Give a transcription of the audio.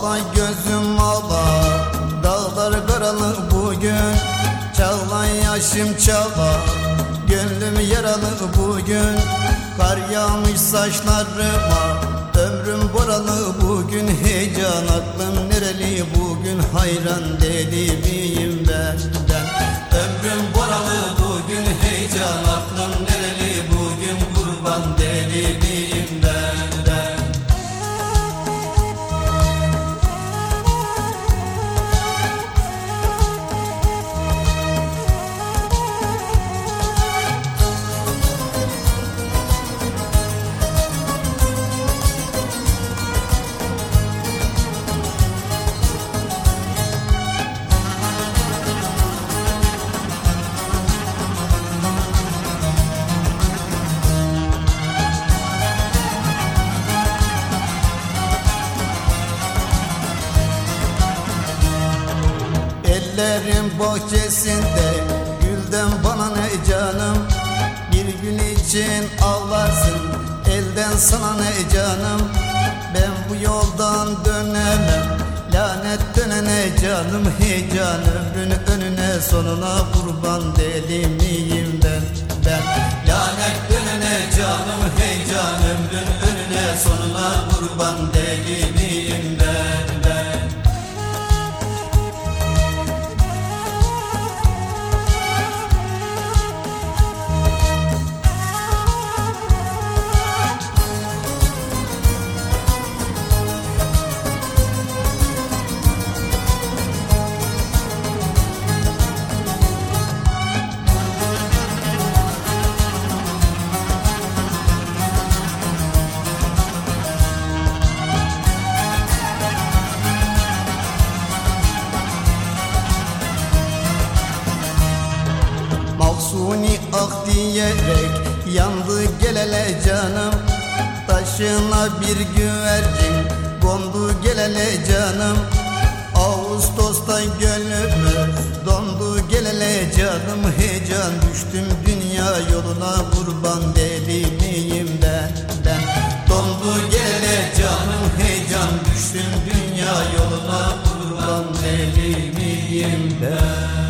Ağla gözüm ağla, dağlar karanlık bugün. Çağla yaşım çağla, gönlüm yaralı bugün. Kar yağmış saçlarıma, ömrüm boralı bugün. Heyecan aklım nereli bugün, hayran deli miyim ben? Ömrüm boralı bugün, heyecan aklım nereli bugün. Kurban deli miyim ben? Ellerin bahçesinde gülden bana ne canım. Bir gün için ağlarsın elden sana ne canım. Ben bu yoldan dönemem, lanet dönene canım. Heyecan ömrün önüne sonuna, kurban deli miyim ben? Lanet dönene canım, heyecan ömrün önüne sonuna, kurban deli miyim ben? Mahsuni ah diyerek yandı gelele canım. Taşına bir güvercin kondu gelele canım. Ağustos'ta gönlümüz dondu gelele canım. Heyecan düştüm dünya yoluna, kurban deli miyim ben? Dondu gelele canım, heyecan düştüm dünya yoluna, kurban deli miyim ben?